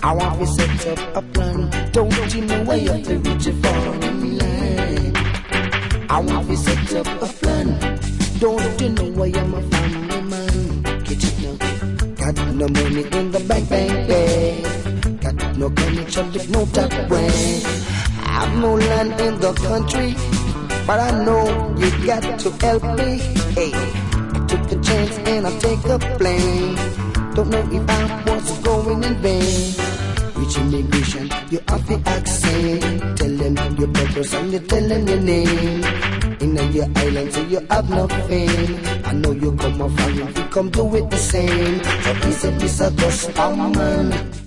I want to set up a plan. Don't you know where you have to reach a foreign land? I want to set up a plan. Don't you know why I'm a family man? Get it now. Got no money in the bank, got no connection with no tap way. I've no land in the country, but I know you got to help me. Hey, I took the chance and I take a plane. Don't know if I was going in vain. Reach immigration, you have to accent. Tell them your purpose and you tell them your name. In your island, so you have no fame. I know you come off and you come do it the same. So it's a customer man.